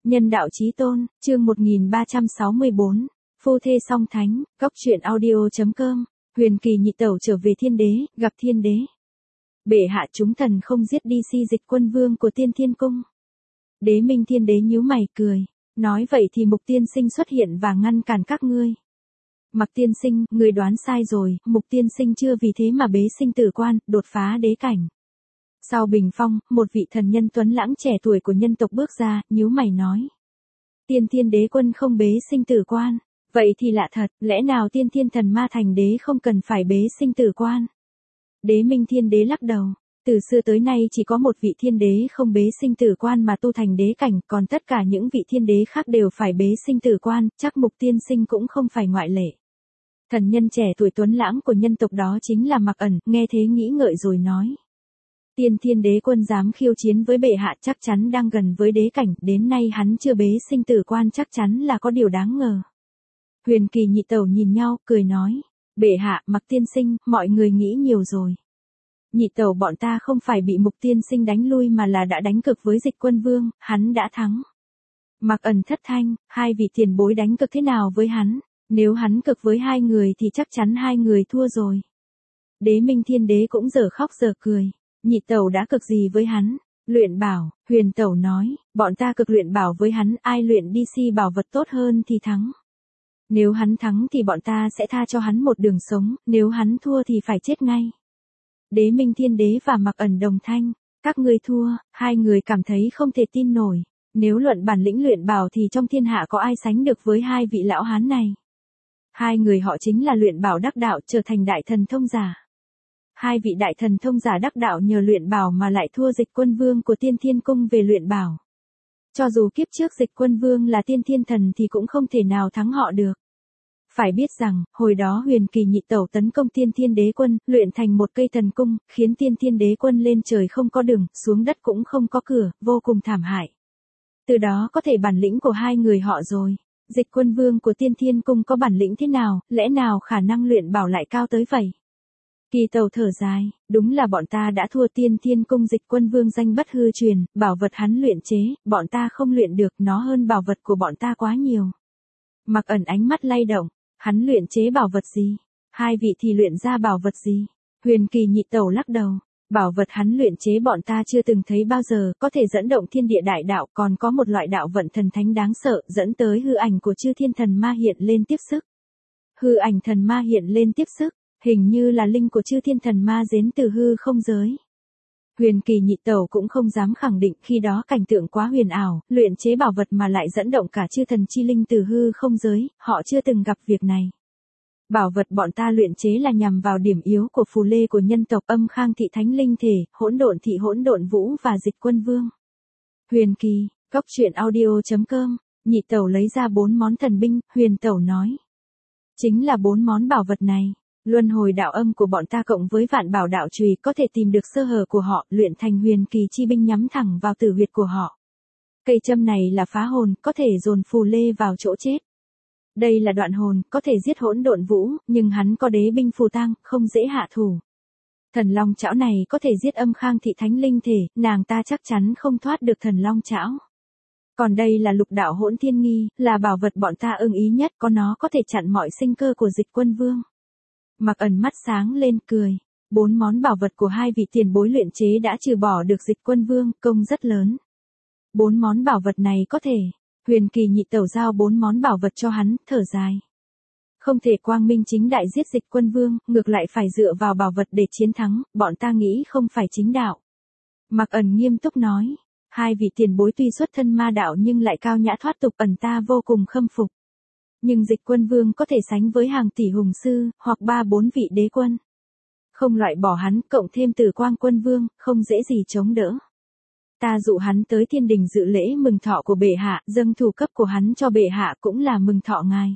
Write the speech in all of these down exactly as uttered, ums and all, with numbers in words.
Nhân đạo chí tôn, chương một nghìn ba trăm sáu mươi bốn, phu thê song thánh, góc truyện audio.com, huyền kỳ nhị tẩu trở về thiên đế, gặp thiên đế. Bệ hạ chúng thần không giết đi si dịch quân vương của tiên thiên cung. Đế minh thiên đế nhíu mày cười, nói vậy thì mục tiên sinh xuất hiện và ngăn cản các ngươi. Mặc tiên sinh, người đoán sai rồi, mục tiên sinh chưa vì thế mà bế sinh tử quan, đột phá đế cảnh. Sau bình phong, một vị thần nhân tuấn lãng trẻ tuổi của nhân tộc bước ra, nhíu mày nói. Tiên thiên đế quân không bế sinh tử quan, vậy thì lạ thật, lẽ nào tiên thiên thần ma thành đế không cần phải bế sinh tử quan? Đế minh thiên đế lắc đầu, từ xưa tới nay chỉ có một vị thiên đế không bế sinh tử quan mà tu thành đế cảnh, còn tất cả những vị thiên đế khác đều phải bế sinh tử quan, chắc mục tiên sinh cũng không phải ngoại lệ. Thần nhân trẻ tuổi tuấn lãng của nhân tộc đó chính là Mặc Ẩn, nghe thế nghĩ ngợi rồi nói. Tiên thiên đế quân dám khiêu chiến với bệ hạ chắc chắn đang gần với đế cảnh, đến nay hắn chưa bế sinh tử quan chắc chắn là có điều đáng ngờ. Huyền kỳ nhị tẩu nhìn nhau, cười nói, bệ hạ, Mặc tiên sinh, mọi người nghĩ nhiều rồi. Nhị tẩu bọn ta không phải bị mục tiên sinh đánh lui mà là đã đánh cực với dịch quân vương, hắn đã thắng. Mặc Ẩn thất thanh, hai vị tiền bối đánh cực thế nào với hắn, nếu hắn cực với hai người thì chắc chắn hai người thua rồi. Đế minh thiên đế cũng giờ khóc giờ cười. Nhị tẩu đã cực gì với hắn? Luyện bảo, huyền tẩu nói, bọn ta cực luyện bảo với hắn, ai luyện đi si bảo vật tốt hơn thì thắng. Nếu hắn thắng thì bọn ta sẽ tha cho hắn một đường sống, nếu hắn thua thì phải chết ngay. Đế minh thiên đế và Mặc Ẩn đồng thanh, các ngươi thua, hai người cảm thấy không thể tin nổi. Nếu luận bản lĩnh luyện bảo thì trong thiên hạ có ai sánh được với hai vị lão hán này. Hai người họ chính là luyện bảo đắc đạo trở thành đại thần thông giả. Hai vị đại thần thông giả đắc đạo nhờ luyện bảo mà lại thua dịch quân vương của tiên thiên cung về luyện bảo. Cho dù kiếp trước dịch quân vương là tiên thiên thần thì cũng không thể nào thắng họ được. Phải biết rằng, hồi đó huyền kỳ nhị tẩu tấn công tiên thiên đế quân, luyện thành một cây thần cung, khiến tiên thiên đế quân lên trời không có đường, xuống đất cũng không có cửa, vô cùng thảm hại. Từ đó có thể bản lĩnh của hai người họ rồi. Dịch quân vương của tiên thiên cung có bản lĩnh thế nào, lẽ nào khả năng luyện bảo lại cao tới vậy? Kỳ tẩu thở dài, đúng là bọn ta đã thua tiên thiên cung dịch quân vương danh bất hư truyền, bảo vật hắn luyện chế, bọn ta không luyện được, nó hơn bảo vật của bọn ta quá nhiều. Mặc Ẩn ánh mắt lay động, hắn luyện chế bảo vật gì? Hai vị thì luyện ra bảo vật gì? Huyền kỳ nhị tẩu lắc đầu, bảo vật hắn luyện chế bọn ta chưa từng thấy bao giờ, có thể dẫn động thiên địa đại đạo, còn có một loại đạo vận thần thánh đáng sợ, dẫn tới hư ảnh của chư thiên thần ma hiện lên tiếp sức. Hư ảnh thần ma hiện lên tiếp sức. Hình như là linh của chư thiên thần ma đến từ hư không giới. Huyền kỳ nhị tẩu cũng không dám khẳng định, khi đó cảnh tượng quá huyền ảo, luyện chế bảo vật mà lại dẫn động cả chư thần chi linh từ hư không giới, họ chưa từng gặp việc này. Bảo vật bọn ta luyện chế là nhằm vào điểm yếu của phù lê của nhân tộc Âm Khang thị thánh linh thể, hỗn độn thị hỗn độn vũ và dịch quân vương. Huyền kỳ, góc truyện audio.com, nhị tẩu lấy ra bốn món thần binh, huyền tẩu nói. Chính là bốn món bảo vật này. Luân hồi đạo âm của bọn ta cộng với vạn bảo đạo chùy có thể tìm được sơ hở của họ, luyện thành huyền kỳ chi binh nhắm thẳng vào tử huyệt của họ. Cây châm này là phá hồn, có thể dồn phù lê vào chỗ chết. Đây là đoạn hồn, có thể giết hỗn độn vũ, nhưng hắn có đế binh phù tang, không dễ hạ thủ. Thần long chảo này có thể giết Âm Khang thị thánh linh thể, nàng ta chắc chắn không thoát được thần long chảo. Còn đây là lục đạo hỗn thiên nghi, là bảo vật bọn ta ưng ý nhất, có nó có thể chặn mọi sinh cơ của dịch quân vương. Mặc Ẩn mắt sáng lên cười, bốn món bảo vật của hai vị tiền bối luyện chế đã trừ bỏ được dịch quân vương, công rất lớn. Bốn món bảo vật này có thể, huyền kỳ nhị tẩu giao bốn món bảo vật cho hắn, thở dài. Không thể quang minh chính đại giết dịch quân vương, ngược lại phải dựa vào bảo vật để chiến thắng, bọn ta nghĩ không phải chính đạo. Mặc Ẩn nghiêm túc nói, hai vị tiền bối tuy xuất thân ma đạo nhưng lại cao nhã thoát tục, Ẩn ta vô cùng khâm phục. Nhưng dịch quân vương có thể sánh với hàng tỷ hùng sư, hoặc ba bốn vị đế quân. Không loại bỏ hắn, cộng thêm Tử Quang quân vương, không dễ gì chống đỡ. Ta dụ hắn tới thiên đình dự lễ mừng thọ của bệ hạ, dâng thủ cấp của hắn cho bệ hạ cũng là mừng thọ ngài.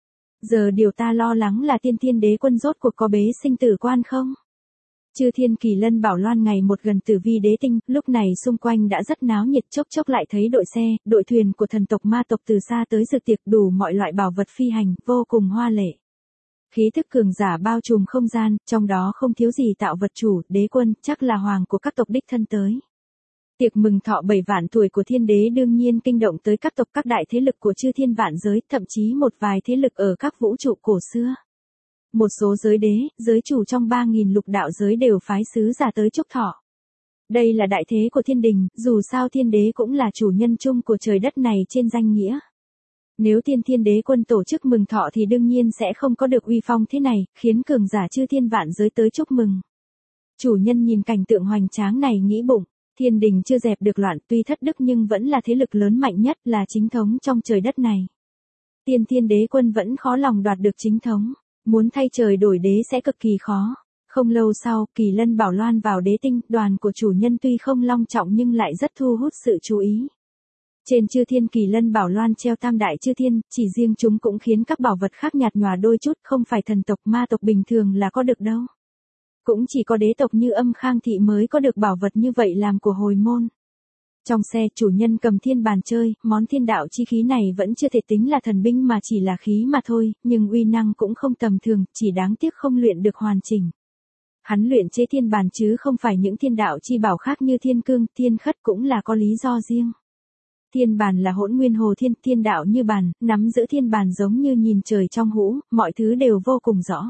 Giờ điều ta lo lắng là tiên thiên đế quân rốt cuộc có bế sinh tử quan không? Chư thiên kỳ lân bảo loan ngày một gần tử vi đế tinh, lúc này xung quanh đã rất náo nhiệt, chốc chốc lại thấy đội xe, đội thuyền của thần tộc ma tộc từ xa tới dự tiệc, đủ mọi loại bảo vật phi hành, vô cùng hoa lệ. Khí thức cường giả bao trùm không gian, trong đó không thiếu gì tạo vật chủ, đế quân, chắc là hoàng của các tộc đích thân tới. Tiệc mừng thọ bảy vạn tuổi của thiên đế đương nhiên kinh động tới các tộc các đại thế lực của chư thiên vạn giới, thậm chí một vài thế lực ở các vũ trụ cổ xưa. Một số giới đế, giới chủ trong ba nghìn lục đạo giới đều phái sứ giả tới chúc thọ. Đây là đại thế của thiên đình, dù sao thiên đế cũng là chủ nhân chung của trời đất này trên danh nghĩa. Nếu tiên thiên đế quân tổ chức mừng thọ thì đương nhiên sẽ không có được uy phong thế này, khiến cường giả chư thiên vạn giới tới chúc mừng. Chủ nhân nhìn cảnh tượng hoành tráng này nghĩ bụng, thiên đình chưa dẹp được loạn, tuy thất đức nhưng vẫn là thế lực lớn mạnh nhất, là chính thống trong trời đất này. Tiên thiên đế quân vẫn khó lòng đoạt được chính thống, muốn thay trời đổi đế sẽ cực kỳ khó. Không lâu sau, Kỳ Lân Bảo Loan vào đế tinh, đoàn của chủ nhân tuy không long trọng nhưng lại rất thu hút sự chú ý. Trên chư thiên Kỳ Lân Bảo Loan treo tam đại chư thiên, chỉ riêng chúng cũng khiến các bảo vật khác nhạt nhòa đôi chút, không phải thần tộc ma tộc bình thường là có được đâu. Cũng chỉ có đế tộc như Âm Khang Thị mới có được bảo vật như vậy làm của hồi môn. Trong xe chủ nhân cầm thiên bàn chơi, món thiên đạo chi khí này vẫn chưa thể tính là thần binh mà chỉ là khí mà thôi, nhưng uy năng cũng không tầm thường, chỉ đáng tiếc không luyện được hoàn chỉnh. Hắn luyện chế thiên bàn chứ không phải những thiên đạo chi bảo khác như thiên cương, thiên khất cũng là có lý do riêng. Thiên bàn là hỗn nguyên hồ thiên, thiên đạo như bàn, nắm giữ thiên bàn giống như nhìn trời trong hũ, mọi thứ đều vô cùng rõ.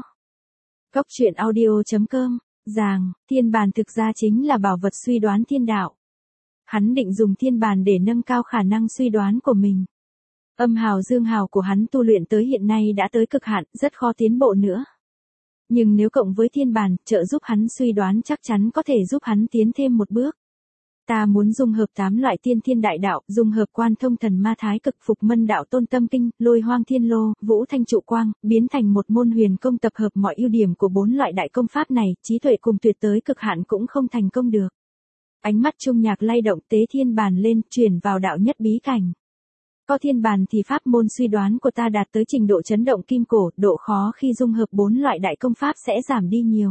Cốc truyện audio chấm com, Giàng, thiên bàn thực ra chính là bảo vật suy đoán thiên đạo. Hắn định dùng thiên bàn để nâng cao khả năng suy đoán của mình. Âm hào dương hào của hắn tu luyện tới hiện nay đã tới cực hạn, rất khó tiến bộ nữa. Nhưng nếu cộng với thiên bàn, trợ giúp hắn suy đoán chắc chắn có thể giúp hắn tiến thêm một bước. Ta muốn dung hợp tám loại tiên thiên đại đạo, dung hợp quan thông thần ma thái cực phục mân đạo tôn tâm kinh, lôi hoang thiên lô, vũ thanh trụ quang, biến thành một môn huyền công tập hợp mọi ưu điểm của bốn loại đại công pháp này, trí tuệ cùng tuyệt tới cực hạn cũng không thành công được. Ánh mắt Trung Nhạc lay động, tế thiên bàn lên, chuyển vào đạo nhất bí cảnh. Có thiên bàn thì pháp môn suy đoán của ta đạt tới trình độ chấn động kim cổ, độ khó khi dung hợp bốn loại đại công pháp sẽ giảm đi nhiều.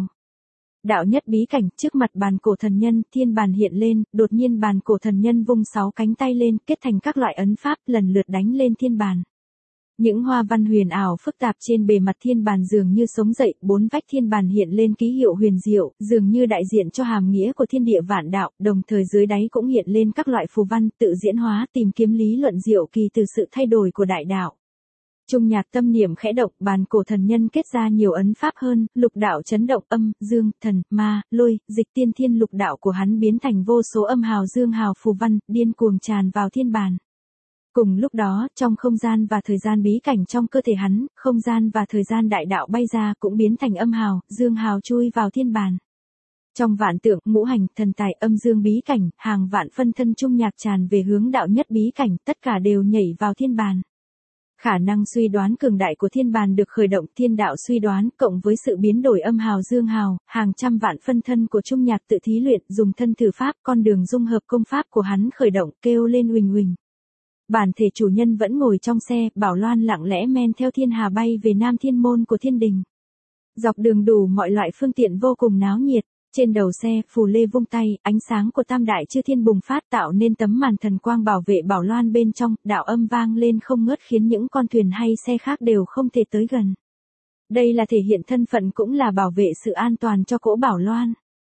Đạo nhất bí cảnh, trước mặt bàn cổ thần nhân, thiên bàn hiện lên, đột nhiên bàn cổ thần nhân vung sáu cánh tay lên, kết thành các loại ấn pháp, lần lượt đánh lên thiên bàn. Những hoa văn huyền ảo phức tạp trên bề mặt thiên bàn dường như sống dậy, bốn vách thiên bàn hiện lên ký hiệu huyền diệu, dường như đại diện cho hàm nghĩa của thiên địa vạn đạo, đồng thời dưới đáy cũng hiện lên các loại phù văn, tự diễn hóa tìm kiếm lý luận diệu kỳ từ sự thay đổi của đại đạo. Trung Nhạc tâm niệm khẽ động, bàn cổ thần nhân kết ra nhiều ấn pháp hơn, lục đạo chấn động, âm, dương, thần, ma, lôi, dịch tiên thiên lục đạo của hắn biến thành vô số âm hào dương hào phù văn, điên cuồng tràn vào thiên bàn. Cùng lúc đó, trong không gian và thời gian bí cảnh trong cơ thể hắn, không gian và thời gian đại đạo bay ra cũng biến thành âm hào, dương hào chui vào thiên bàn. Trong vạn tượng, ngũ hành, thần tài, âm dương bí cảnh, hàng vạn phân thân Trung Nhạc tràn về hướng đạo nhất bí cảnh, tất cả đều nhảy vào thiên bàn. Khả năng suy đoán cường đại của thiên bàn được khởi động, thiên đạo suy đoán, cộng với sự biến đổi âm hào dương hào, hàng trăm vạn phân thân của Trung Nhạc tự thí luyện, dùng thân thử pháp, con đường dung hợp công pháp của hắn khởi động, kêu lên huỳnh huỳnh. Bản thể chủ nhân vẫn ngồi trong xe, Bảo Loan lặng lẽ men theo thiên hà bay về Nam Thiên Môn của thiên đình. Dọc đường đủ mọi loại phương tiện vô cùng náo nhiệt. Trên đầu xe, Phù Lê vung tay, ánh sáng của tam đại chư thiên bùng phát tạo nên tấm màn thần quang bảo vệ Bảo Loan bên trong, đạo âm vang lên không ngớt khiến những con thuyền hay xe khác đều không thể tới gần. Đây là thể hiện thân phận cũng là bảo vệ sự an toàn cho cỗ Bảo Loan.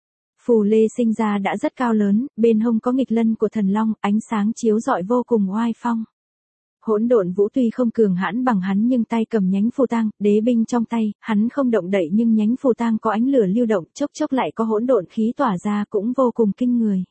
Phù Lê sinh ra đã rất cao lớn, bên hông có nghịch lân của thần long, ánh sáng chiếu rọi vô cùng oai phong. Hỗn độn vũ tuy không cường hãn bằng hắn nhưng tay cầm nhánh phù tang, đế binh trong tay, hắn không động đậy nhưng nhánh phù tang có ánh lửa lưu động, chốc chốc lại có hỗn độn khí tỏa ra cũng vô cùng kinh người.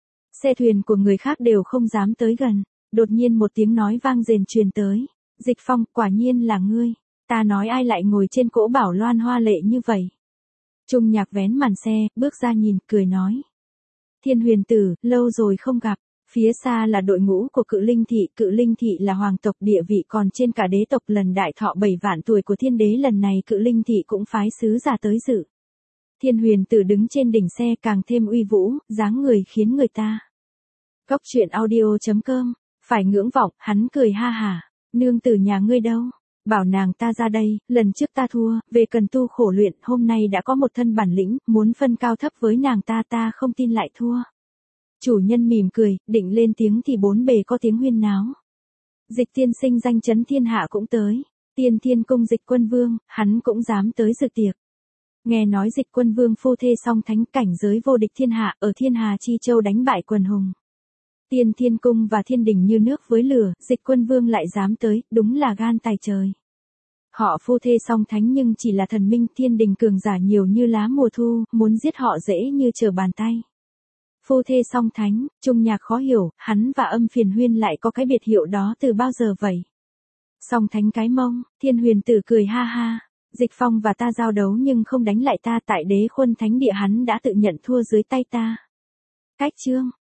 Xe thuyền của người khác đều không dám tới gần, đột nhiên một tiếng nói vang rền truyền tới. Dịch Phong, quả nhiên là ngươi, ta nói ai lại ngồi trên cỗ Bảo Loan hoa lệ như vậy. Trung Nhạc vén màn xe, bước ra nhìn, cười nói. Thiên Huyền Tử, lâu rồi không gặp. Phía xa là đội ngũ của Cự Linh Thị, Cự Linh Thị là hoàng tộc địa vị còn trên cả đế tộc, lần đại thọ bảy vạn tuổi của thiên đế lần này Cự Linh Thị cũng phái sứ giả tới dự. Thiên Huyền Tử đứng trên đỉnh xe càng thêm uy vũ, dáng người khiến người ta. Cốc truyện audio chấm com, phải ngưỡng vọng, hắn cười ha hả, nương tử nhà ngươi đâu? Bảo nàng ta ra đây, lần trước ta thua, về cần tu khổ luyện, hôm nay đã có một thân bản lĩnh, muốn phân cao thấp với nàng ta ta không tin lại thua. Chủ nhân mỉm cười, định lên tiếng thì bốn bề có tiếng huyên náo. Dịch tiên sinh danh chấn thiên hạ cũng tới. Tiên thiên cung Dịch Quân Vương, hắn cũng dám tới dự tiệc. Nghe nói Dịch Quân Vương phu thê song thánh, cảnh giới vô địch thiên hạ, ở Thiên Hà Chi Châu đánh bại quần hùng. Tiên Thiên Cung và Thiên Đình như nước với lửa, Dịch Quân Vương lại dám tới, đúng là gan tài trời. Họ phu thê song thánh nhưng chỉ là thần minh, Thiên Đình cường giả nhiều như lá mùa thu, muốn giết họ dễ như trở bàn tay. Phu thê song thánh, Trung Nhạc khó hiểu, hắn và Âm Phiền Huyên lại có cái biệt hiệu đó từ bao giờ vậy? Song thánh cái mông, Thiên Huyền Tử cười ha ha. Dịch Phong và ta giao đấu nhưng không đánh lại ta, tại Đế Khuân Thánh Địa hắn đã tự nhận thua dưới tay ta. Cách chương